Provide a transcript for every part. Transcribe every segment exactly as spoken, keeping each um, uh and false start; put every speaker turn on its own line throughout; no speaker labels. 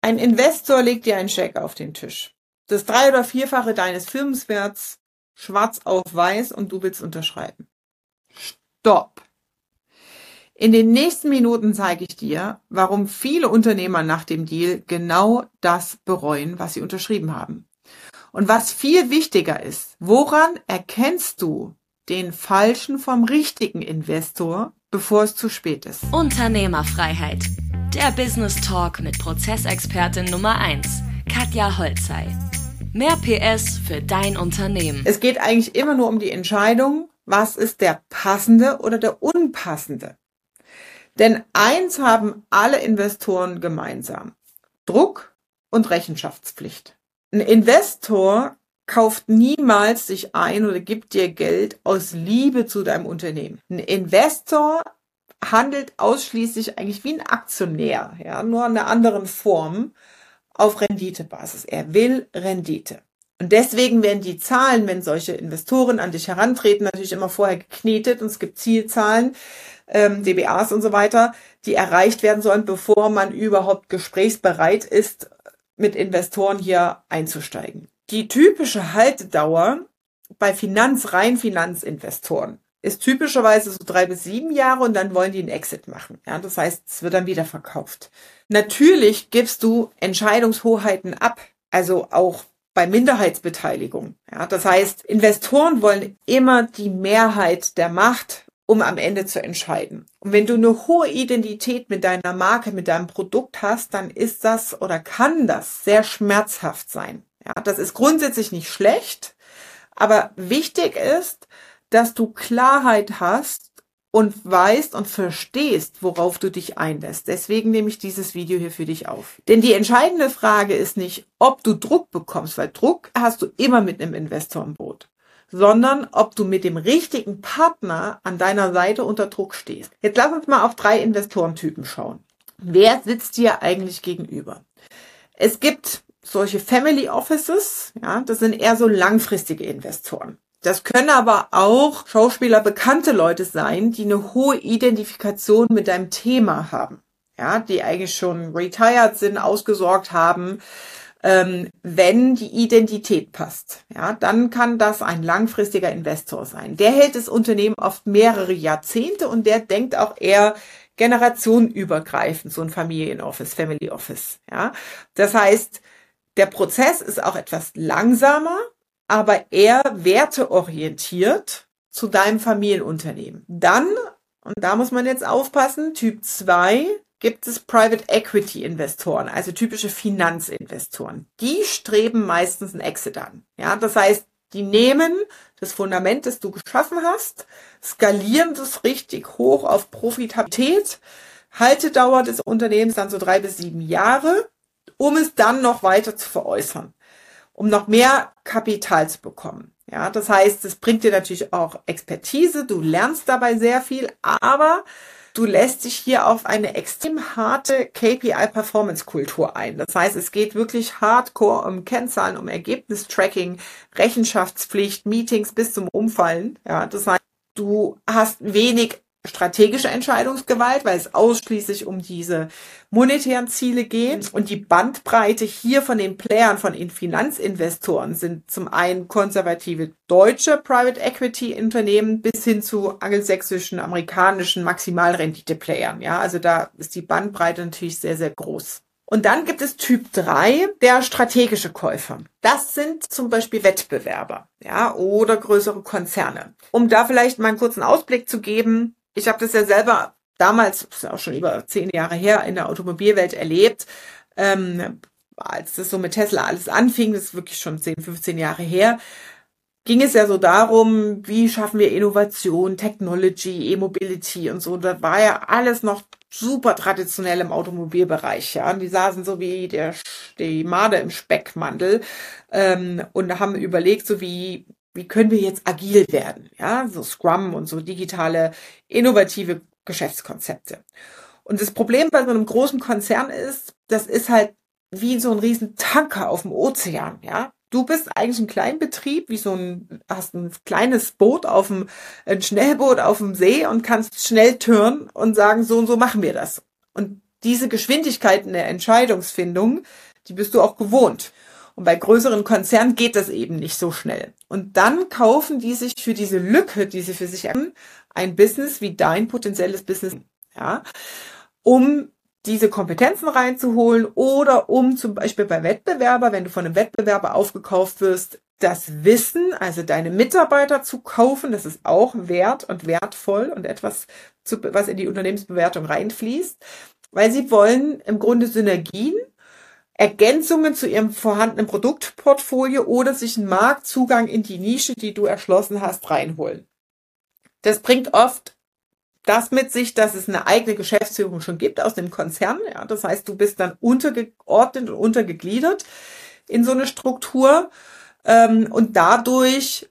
Ein Investor legt dir einen Scheck auf den Tisch. Das drei- oder vierfache deines Firmenwerts, schwarz auf weiß, und du willst unterschreiben. Stopp! In den nächsten Minuten zeige ich dir, warum viele Unternehmer nach dem Deal genau das bereuen, was sie unterschrieben haben. Und was viel wichtiger ist, woran erkennst du den falschen vom richtigen Investor, bevor es zu spät ist?
Unternehmerfreiheit. Der Business Talk mit Prozessexpertin Nummer eins, Katja Holzei. Mehr P S für dein Unternehmen.
Es geht eigentlich immer nur um die Entscheidung, was ist der passende oder der unpassende. Denn eins haben alle Investoren gemeinsam: Druck und Rechenschaftspflicht. Ein Investor kauft niemals sich ein oder gibt dir Geld aus Liebe zu deinem Unternehmen. Ein Investor handelt ausschließlich eigentlich wie ein Aktionär, ja, nur in einer anderen Form, auf Renditebasis. Er will Rendite. Und deswegen werden die Zahlen, wenn solche Investoren an dich herantreten, natürlich immer vorher geknetet, und es gibt Zielzahlen, ähm, D B As und so weiter, die erreicht werden sollen, bevor man überhaupt gesprächsbereit ist, mit Investoren hier einzusteigen. Die typische Haltedauer bei Finanz, rein Finanzinvestoren ist typischerweise so drei bis sieben Jahre, und dann wollen die einen Exit machen. Ja, das heißt, es wird dann wieder verkauft. Natürlich gibst du Entscheidungshoheiten ab, also auch bei Minderheitsbeteiligung. Ja, das heißt, Investoren wollen immer die Mehrheit der Macht, um am Ende zu entscheiden. Und wenn du eine hohe Identität mit deiner Marke, mit deinem Produkt hast, dann ist das oder kann das sehr schmerzhaft sein. Ja, das ist grundsätzlich nicht schlecht, aber wichtig ist, dass du Klarheit hast und weißt und verstehst, worauf du dich einlässt. Deswegen nehme ich dieses Video hier für dich auf. Denn die entscheidende Frage ist nicht, ob du Druck bekommst, weil Druck hast du immer mit einem Investor im Boot, sondern ob du mit dem richtigen Partner an deiner Seite unter Druck stehst. Jetzt lass uns mal auf drei Investorentypen schauen. Wer sitzt dir eigentlich gegenüber? Es gibt solche Family Offices, ja, das sind eher so langfristige Investoren. Das können aber auch Schauspieler, bekannte Leute sein, die eine hohe Identifikation mit deinem Thema haben, ja, die eigentlich schon retired sind, ausgesorgt haben. Ähm, wenn die Identität passt, ja, dann kann das ein langfristiger Investor sein. Der hält das Unternehmen oft mehrere Jahrzehnte, und der denkt auch eher generationenübergreifend, so ein Familienoffice, Family Office, ja. Das heißt, der Prozess ist auch etwas langsamer, aber eher werteorientiert zu deinem Familienunternehmen. Dann, und da muss man jetzt aufpassen, Typ zwei, gibt es Private Equity Investoren, also typische Finanzinvestoren. Die streben meistens einen Exit an. Ja, das heißt, die nehmen das Fundament, das du geschaffen hast, skalieren das richtig hoch auf Profitabilität, Haltedauer des Unternehmens dann so drei bis sieben Jahre, um es dann noch weiter zu veräußern, um noch mehr Kapital zu bekommen. Ja, das heißt, es bringt dir natürlich auch Expertise, du lernst dabei sehr viel, aber du lässt dich hier auf eine extrem harte K P I-Performance-Kultur ein. Das heißt, es geht wirklich hardcore um Kennzahlen, um Ergebnistracking, Rechenschaftspflicht, Meetings bis zum Umfallen. Ja, das heißt, du hast wenig strategische Entscheidungsgewalt, weil es ausschließlich um diese monetären Ziele geht. Und die Bandbreite hier von den Playern, von den Finanzinvestoren sind zum einen konservative deutsche Private Equity Unternehmen bis hin zu angelsächsischen, amerikanischen Maximalrendite-Playern. Ja, also da ist die Bandbreite natürlich sehr, sehr groß. Und dann gibt es Typ drei, der strategische Käufer. Das sind zum Beispiel Wettbewerber, ja, oder größere Konzerne. Um da vielleicht mal einen kurzen Ausblick zu geben: Ich habe das ja selber damals, das ist ja auch schon über zehn Jahre her, in der Automobilwelt erlebt, ähm, als das so mit Tesla alles anfing, das ist wirklich schon zehn, fünfzehn Jahre her, ging es ja so darum, wie schaffen wir Innovation, Technology, E-Mobility und so. Da war ja alles noch super traditionell im Automobilbereich, ja. Und die saßen so wie der, die Made im Speckmantel ähm, und haben überlegt, so wie Wie können wir jetzt agil werden? Ja, so Scrum und so digitale, innovative Geschäftskonzepte. Und das Problem bei so einem großen Konzern ist, das ist halt wie so ein riesen Tanker auf dem Ozean, ja. Du bist eigentlich ein Kleinbetrieb, wie so ein, hast ein kleines Boot auf dem, ein Schnellboot auf dem See und kannst schnell turnen und sagen, so und so machen wir das. Und diese Geschwindigkeit in der Entscheidungsfindung, die bist du auch gewohnt. Und bei größeren Konzernen geht das eben nicht so schnell. Und dann kaufen die sich für diese Lücke, die sie für sich haben, ein Business wie dein potenzielles Business, ja, um diese Kompetenzen reinzuholen oder um zum Beispiel bei Wettbewerber, wenn du von einem Wettbewerber aufgekauft wirst, das Wissen, also deine Mitarbeiter zu kaufen, das ist auch wert und wertvoll und etwas, zu, was in die Unternehmensbewertung reinfließt, weil sie wollen im Grunde Synergien, Ergänzungen zu ihrem vorhandenen Produktportfolio oder sich einen Marktzugang in die Nische, die du erschlossen hast, reinholen. Das bringt oft das mit sich, dass es eine eigene Geschäftsführung schon gibt aus dem Konzern. Ja, das heißt, du bist dann untergeordnet und untergegliedert in so eine Struktur ähm, und dadurch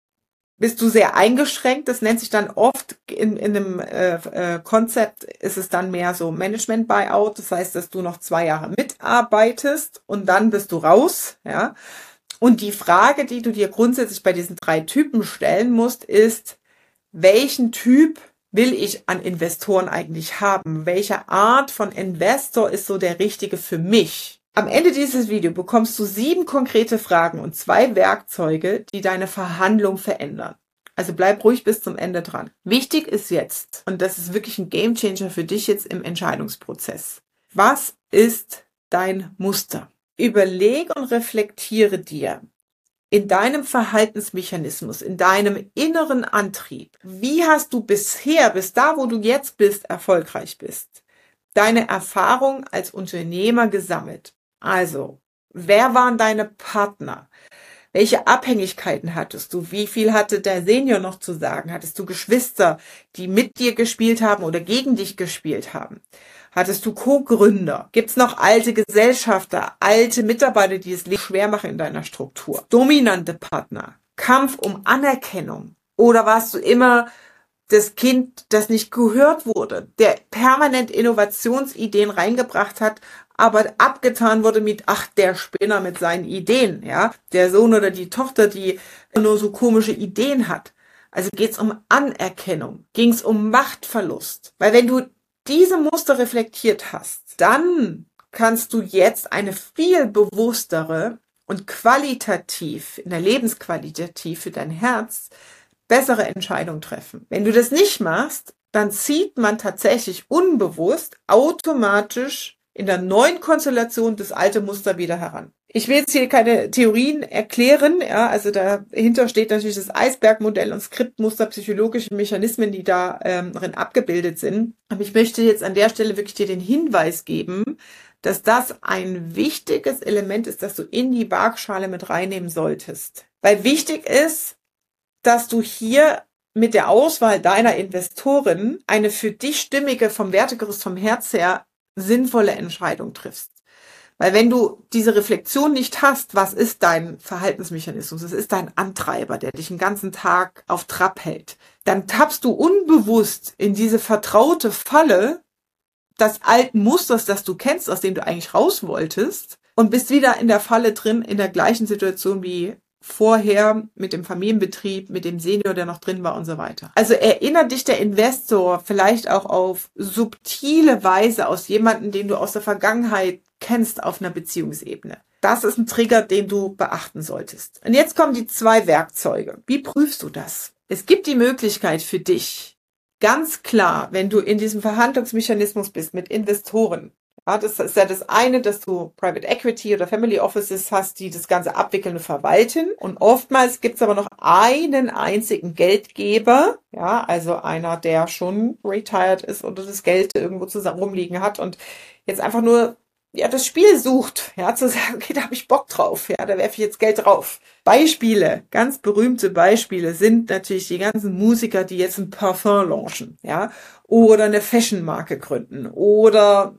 bist du sehr eingeschränkt. Das nennt sich dann oft in, in einem äh, äh, Konzept ist es dann mehr so Management-Buyout. Das heißt, dass du noch zwei Jahre mitarbeitest und dann bist du raus. Ja. Und die Frage, die du dir grundsätzlich bei diesen drei Typen stellen musst, ist, welchen Typ will ich an Investoren eigentlich haben? Welche Art von Investor ist so der richtige für mich? Am Ende dieses Videos bekommst du sieben konkrete Fragen und zwei Werkzeuge, die deine Verhandlung verändern. Also bleib ruhig bis zum Ende dran. Wichtig ist jetzt, und das ist wirklich ein Gamechanger für dich jetzt im Entscheidungsprozess. Was ist dein Muster? Überlege und reflektiere dir in deinem Verhaltensmechanismus, in deinem inneren Antrieb. Wie hast du bisher, bis da, wo du jetzt bist, erfolgreich bist, deine Erfahrung als Unternehmer gesammelt? Also, wer waren deine Partner? Welche Abhängigkeiten hattest du? Wie viel hatte der Senior noch zu sagen? Hattest du Geschwister, die mit dir gespielt haben oder gegen dich gespielt haben? Hattest du Co-Gründer? Gibt's noch alte Gesellschafter, alte Mitarbeiter, die es schwer machen in deiner Struktur? Dominante Partner? Kampf um Anerkennung? Oder warst du immer das Kind, das nicht gehört wurde, der permanent Innovationsideen reingebracht hat, aber abgetan wurde mit, ach, der Spinner mit seinen Ideen, ja, der Sohn oder die Tochter, die nur so komische Ideen hat. Also geht's um Anerkennung, ging's um Machtverlust, weil wenn du diese Muster reflektiert hast, dann kannst du jetzt eine viel bewusstere und qualitativ, in der Lebensqualitativ für dein Herz, bessere Entscheidung treffen. Wenn du das nicht machst, dann zieht man tatsächlich unbewusst automatisch in der neuen Konstellation das alte Muster wieder heran. Ich will jetzt hier keine Theorien erklären, ja, also dahinter steht natürlich das Eisbergmodell und Skriptmuster, psychologische Mechanismen, die da ähm, drin abgebildet sind. Aber ich möchte jetzt an der Stelle wirklich dir den Hinweis geben, dass das ein wichtiges Element ist, das du in die Waagschale mit reinnehmen solltest. Weil wichtig ist, dass du hier mit der Auswahl deiner Investoren eine für dich stimmige, vom Wertegerüst, vom Herz her sinnvolle Entscheidung triffst. Weil wenn du diese Reflexion nicht hast, was ist dein Verhaltensmechanismus, das ist dein Antreiber, der dich den ganzen Tag auf Trab hält, dann tappst du unbewusst in diese vertraute Falle des alten Musters, das du kennst, aus dem du eigentlich raus wolltest, und bist wieder in der Falle drin, in der gleichen Situation wie vorher mit dem Familienbetrieb, mit dem Senior, der noch drin war und so weiter. Also erinnert dich der Investor vielleicht auch auf subtile Weise aus jemandem, den du aus der Vergangenheit kennst auf einer Beziehungsebene. Das ist ein Trigger, den du beachten solltest. Und jetzt kommen die zwei Werkzeuge. Wie prüfst du das? Es gibt die Möglichkeit für dich, ganz klar, wenn du in diesem Verhandlungsmechanismus bist mit Investoren, ja, das ist ja das eine, dass du Private Equity oder Family Offices hast, die das Ganze abwickeln und verwalten. Und oftmals gibt es aber noch einen einzigen Geldgeber, ja, also einer, der schon retired ist oder das Geld irgendwo zusammen rumliegen hat und jetzt einfach nur ja das Spiel sucht, ja, zu sagen, okay, da habe ich Bock drauf, ja, da werfe ich jetzt Geld drauf. Beispiele, ganz berühmte Beispiele sind natürlich die ganzen Musiker, die jetzt ein Parfum launchen, ja, oder eine Fashion-Marke gründen oder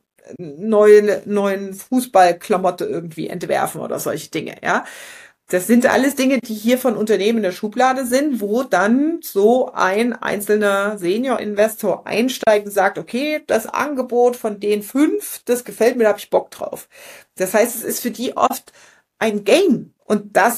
neuen neuen Fußballklamotte irgendwie entwerfen oder solche Dinge, ja. Das sind alles Dinge, die hier von Unternehmen in der Schublade sind, wo dann so ein einzelner Senior-Investor einsteigt und sagt, okay, das Angebot von den fünf, das gefällt mir, da habe ich Bock drauf. Das heißt, es ist für die oft ein Game und das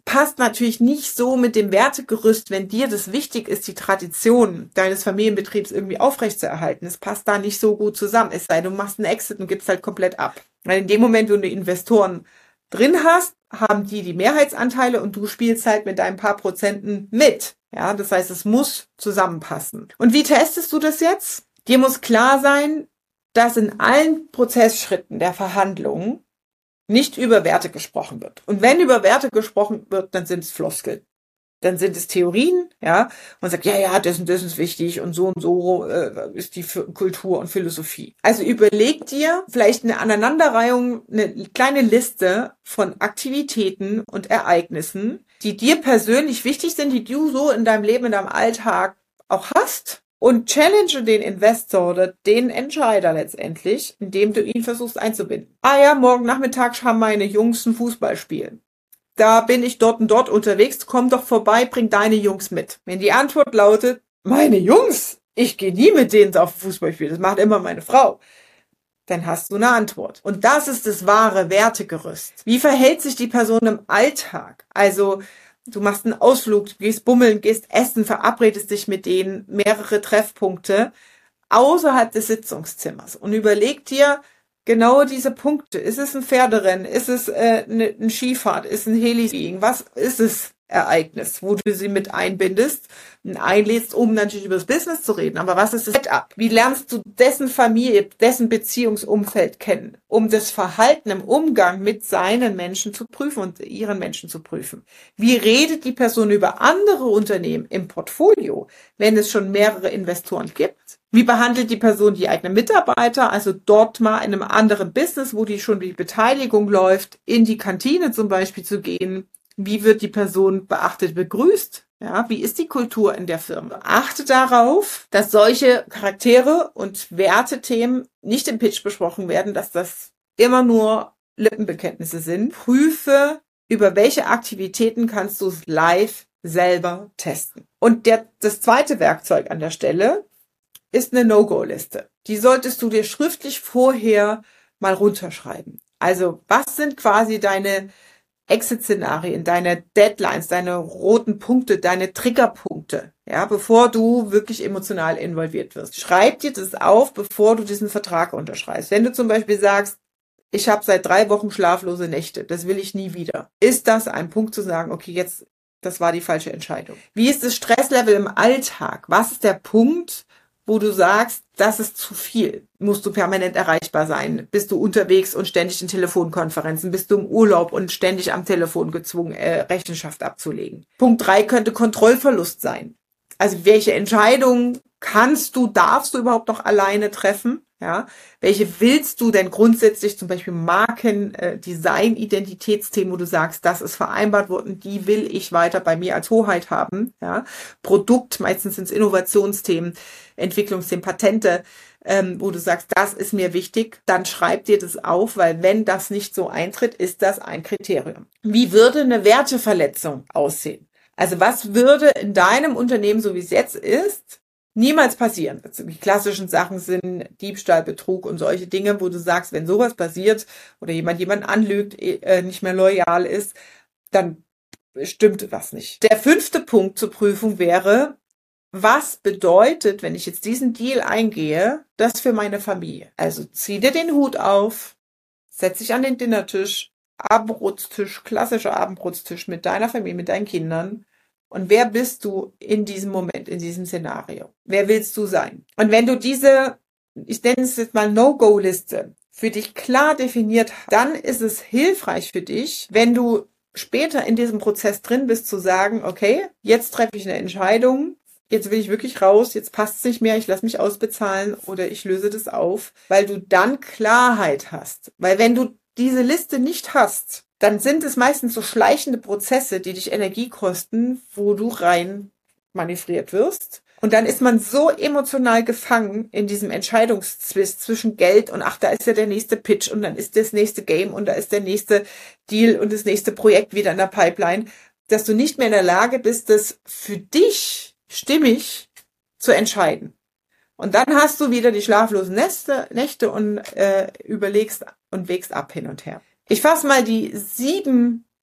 passt natürlich nicht so mit dem Wertegerüst, wenn dir das wichtig ist, die Tradition deines Familienbetriebs irgendwie aufrechtzuerhalten. Es passt da nicht so gut zusammen. Es sei denn, du machst einen Exit und gibst halt komplett ab. Weil in dem Moment, wo du Investoren drin hast, haben die die Mehrheitsanteile und du spielst halt mit deinen paar Prozenten mit. Ja, das heißt, es muss zusammenpassen. Und wie testest du das jetzt? Dir muss klar sein, dass in allen Prozessschritten der Verhandlungen nicht über Werte gesprochen wird. Und wenn über Werte gesprochen wird, dann sind es Floskeln. Dann sind es Theorien, ja. Man sagt, ja, ja, das und das ist wichtig und so und so äh, ist die Kultur und Philosophie. Also überleg dir vielleicht eine Aneinanderreihung, eine kleine Liste von Aktivitäten und Ereignissen, die dir persönlich wichtig sind, die du so in deinem Leben, in deinem Alltag auch hast. Und challenge den Investor oder den Entscheider letztendlich, indem du ihn versuchst einzubinden. Ah ja, morgen Nachmittag haben meine Jungs ein Fußballspiel. Da bin ich dort und dort unterwegs, komm doch vorbei, bring deine Jungs mit. Wenn die Antwort lautet, meine Jungs, ich gehe nie mit denen auf Fußballspiel, das macht immer meine Frau, dann hast du eine Antwort. Und das ist das wahre Wertegerüst. Wie verhält sich die Person im Alltag? Also du machst einen Ausflug, du gehst bummeln, gehst essen, verabredest dich mit denen, mehrere Treffpunkte außerhalb des Sitzungszimmers und überleg dir genau diese Punkte. Ist es ein Pferderennen? Ist es äh, eine, eine Skifahrt? Ist es ein Heli-Skiing? Was ist es? Ereignis, wo du sie mit einbindest und einlädst, um natürlich über das Business zu reden. Aber was ist das Setup? Wie lernst du dessen Familie, dessen Beziehungsumfeld kennen, um das Verhalten im Umgang mit seinen Menschen zu prüfen und ihren Menschen zu prüfen? Wie redet die Person über andere Unternehmen im Portfolio, wenn es schon mehrere Investoren gibt? Wie behandelt die Person die eigenen Mitarbeiter, also dort mal in einem anderen Business, wo die schon die Beteiligung läuft, in die Kantine zum Beispiel zu gehen? Wie wird die Person beachtet, begrüßt? Ja, wie ist die Kultur in der Firma? Achte darauf, dass solche Charaktere und Wertethemen nicht im Pitch besprochen werden, dass das immer nur Lippenbekenntnisse sind. Prüfe, über welche Aktivitäten kannst du es live selber testen. Und der, das zweite Werkzeug an der Stelle ist eine No-Go-Liste. Die solltest du dir schriftlich vorher mal runterschreiben. Also, was sind quasi deine Exit-Szenarien, deine Deadlines, deine roten Punkte, deine Triggerpunkte, ja, bevor du wirklich emotional involviert wirst. Schreib dir das auf, bevor du diesen Vertrag unterschreibst. Wenn du zum Beispiel sagst, ich habe seit drei Wochen schlaflose Nächte, das will ich nie wieder, ist das ein Punkt zu sagen, okay, jetzt, das war die falsche Entscheidung. Wie ist das Stresslevel im Alltag? Was ist der Punkt, wo du sagst, das ist zu viel? Musst du permanent erreichbar sein? Bist du unterwegs und ständig in Telefonkonferenzen? Bist du im Urlaub und ständig am Telefon gezwungen, äh, Rechenschaft abzulegen? Punkt drei könnte Kontrollverlust sein. Also welche Entscheidungen kannst du, darfst du überhaupt noch alleine treffen? Ja, welche willst du denn grundsätzlich, zum Beispiel Marken, äh, Design, Identitätsthemen, wo du sagst, das ist vereinbart worden, die will ich weiter bei mir als Hoheit haben. Ja, Produkt, meistens sind es Innovationsthemen, Entwicklungsthemen, Patente, ähm, wo du sagst, das ist mir wichtig, dann schreib dir das auf, weil wenn das nicht so eintritt, ist das ein Kriterium. Wie würde eine Werteverletzung aussehen? Also was würde in deinem Unternehmen, so wie es jetzt ist, niemals passieren? Also die klassischen Sachen sind Diebstahl, Betrug und solche Dinge, wo du sagst, wenn sowas passiert oder jemand jemanden anlügt, äh, nicht mehr loyal ist, dann stimmt was nicht. Der fünfte Punkt zur Prüfung wäre, was bedeutet, wenn ich jetzt diesen Deal eingehe, das für meine Familie? Also zieh dir den Hut auf, setz dich an den Dinnertisch, Abendbrotstisch, klassischer Abendbrotstisch mit deiner Familie, mit deinen Kindern. Und wer bist du in diesem Moment, in diesem Szenario? Wer willst du sein? Und wenn du diese, ich nenne es jetzt mal No-Go-Liste, für dich klar definiert hast, dann ist es hilfreich für dich, wenn du später in diesem Prozess drin bist, zu sagen, okay, jetzt treffe ich eine Entscheidung, jetzt will ich wirklich raus, jetzt passt es nicht mehr, ich lasse mich ausbezahlen oder ich löse das auf, weil du dann Klarheit hast. Weil wenn du diese Liste nicht hast, dann sind es meistens so schleichende Prozesse, die dich Energie kosten, wo du rein manövriert wirst. Und dann ist man so emotional gefangen in diesem Entscheidungszwist zwischen Geld und ach, da ist ja der nächste Pitch und dann ist das nächste Game und da ist der nächste Deal und das nächste Projekt wieder in der Pipeline, dass du nicht mehr in der Lage bist, das für dich stimmig zu entscheiden. Und dann hast du wieder die schlaflosen Nächte, Nächte und äh, überlegst und wägst ab hin und her. Ich fasse mal die sieben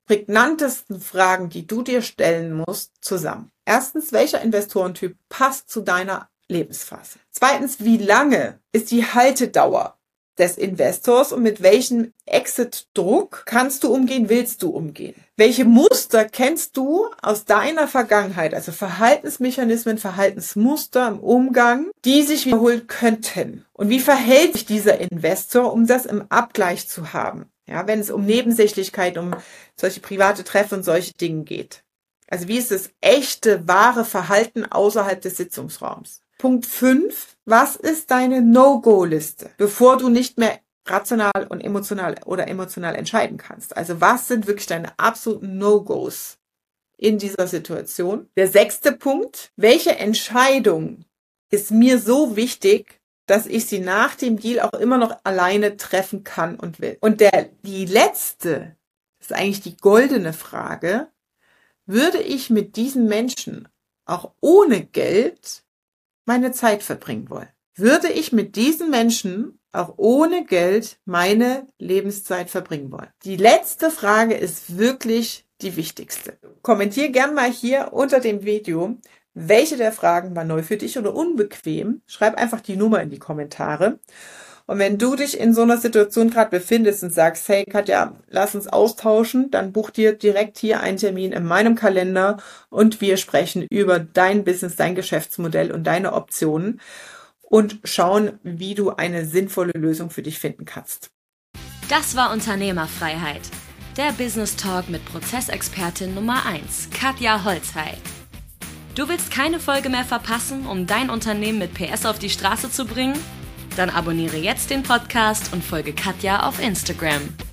prägnantesten Fragen, die du dir stellen musst, zusammen. Erstens, welcher Investorentyp passt zu deiner Lebensphase? Zweitens, wie lange ist die Haltedauer des Investors und mit welchem Exit-Druck kannst du umgehen, willst du umgehen? Welche Muster kennst du aus deiner Vergangenheit, also Verhaltensmechanismen, Verhaltensmuster im Umgang, die sich wiederholen könnten? Und wie verhält sich dieser Investor, um das im Abgleich zu haben? Ja, wenn es um Nebensächlichkeit, um solche private Treffen und solche Dinge geht. Also wie ist das echte, wahre Verhalten außerhalb des Sitzungsraums? Punkt fünf. Was ist deine No-Go-Liste, bevor du nicht mehr rational und emotional oder emotional entscheiden kannst? Also was sind wirklich deine absoluten No-Gos in dieser Situation? Der sechste Punkt. Welche Entscheidung ist mir so wichtig, dass ich sie nach dem Deal auch immer noch alleine treffen kann und will? Und der, die letzte, ist eigentlich die goldene Frage. Würde ich mit diesen Menschen auch ohne Geld meine Zeit verbringen wollen? Würde ich mit diesen Menschen auch ohne Geld meine Lebenszeit verbringen wollen? Die letzte Frage ist wirklich die wichtigste. Kommentier gern mal hier unter dem Video, welche der Fragen war neu für dich oder unbequem. Schreib einfach die Nummer in die Kommentare. Und wenn du dich in so einer Situation gerade befindest und sagst, hey Katja, lass uns austauschen, dann buch dir direkt hier einen Termin in meinem Kalender und wir sprechen über dein Business, dein Geschäftsmodell und deine Optionen und schauen, wie du eine sinnvolle Lösung für dich finden kannst.
Das war Unternehmerfreiheit, der Business Talk mit Prozessexpertin Nummer eins, Katja Holzhey. Du willst keine Folge mehr verpassen, um dein Unternehmen mit P S auf die Straße zu bringen? Dann abonniere jetzt den Podcast und folge Katja auf Instagram.